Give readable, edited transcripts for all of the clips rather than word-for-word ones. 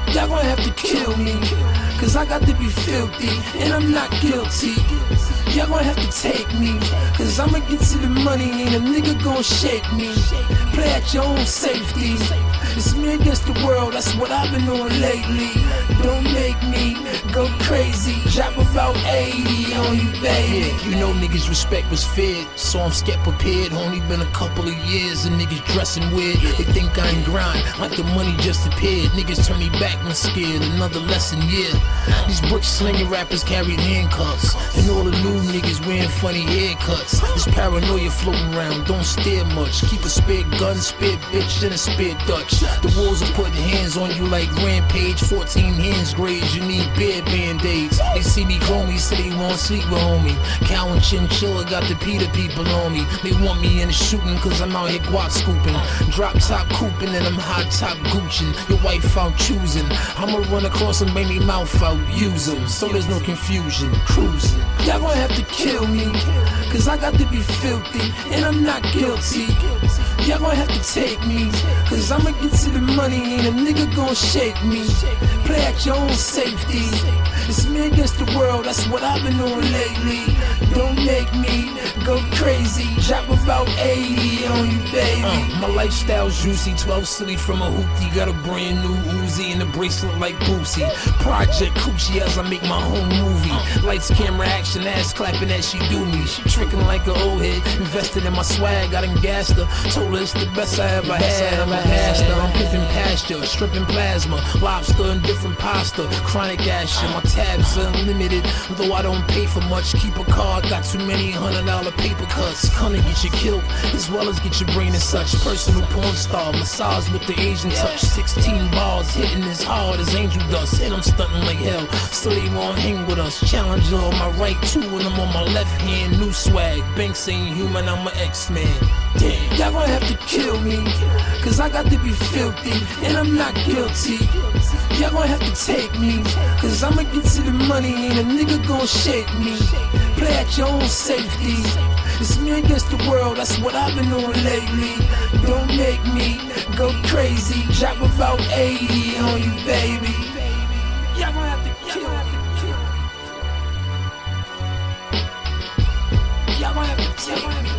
Y'all gonna have to kill me, cause I got to be filthy, and I'm not guilty. Y'all gonna have to take me, cause I'ma get to the money, and a nigga gon' shake me. Play at your own safety. It's me against the world, that's what I've been doing lately. Don't make me go crazy. Drop about 80 on you, baby. Yeah, you know niggas respect was feared, so I'm scared prepared. Only been a couple of years and niggas dressing weird. They think I ain't grind, like the money just appeared. Niggas turn me back when scared, another lesson, yeah. These brick slinging rappers carried handcuffs, and all the new niggas wearing funny haircuts. This paranoia floating around, don't stare much. Keep a spare gun, spare bitch, and a spare Dutch. The wolves are putting hands on you like Rampage. 14 hands grades, you need bare band-aids. They see me chromey, say they won't sleep with homie. Cow and Chinchilla got the Peter people on me. They want me in the shooting cause I'm out here guap scooping. Drop top cooping and I'm hot top gooching. Your wife out choosing, I'ma run across and make me mouth out, use them, so there's no confusion, cruising. Y'all gonna have to kill me, cause I got to be filthy, and I'm not guilty. Y'all gonna have to take me, cause I'ma get to the money, and a nigga gon' shake me. Play at your own safety. It's me against the world, that's what I've been doing lately. Don't make me go crazy. Drop about 80 on you, baby. My lifestyle's juicy, 12 city from a hoopty. Got a brand new Uzi and a bracelet like Boosie. Project Coochie as I make my own movie. Lights, camera, action, ass clapping as she do me. She tricking like an old head, invested in my swag, I done gassed her. Told her it's the best I ever had. I'm a master, I'm pimping pasture, stripping plasma, lobster and different pasta, chronic action. My tabs are unlimited, though I don't pay for much. Keep a card, got too many $100 paper cuts. Gonna get you killed, as well as get your brain and such. Personal porn star, massage with the Asian touch. 16 bars, hitting as hard as angel dust. And I'm stunting like hell, so they won't hang with us. Challenger on my right, two and I'm on my left hand. New swag, Banks ain't human, I'm an X-Man. Damn. Y'all gonna have to kill me, cause I got to be filthy, and I'm not guilty. Y'all gonna have to take me, cause I'ma get to the money, and a nigga gon' shake me. Play at your own safety. It's me against the world, that's what I've been doing lately. Don't make me go crazy. Drop about 80 on you, baby. Y'all gonna have to kill me. Y'all gonna have to take me.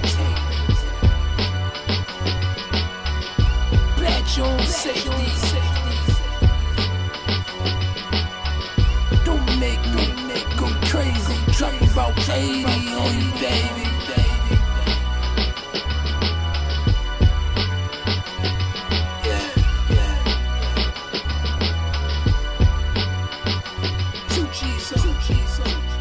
Play at your own safety. Don't make me go crazy. Drop about 80 on you, baby. Two G's.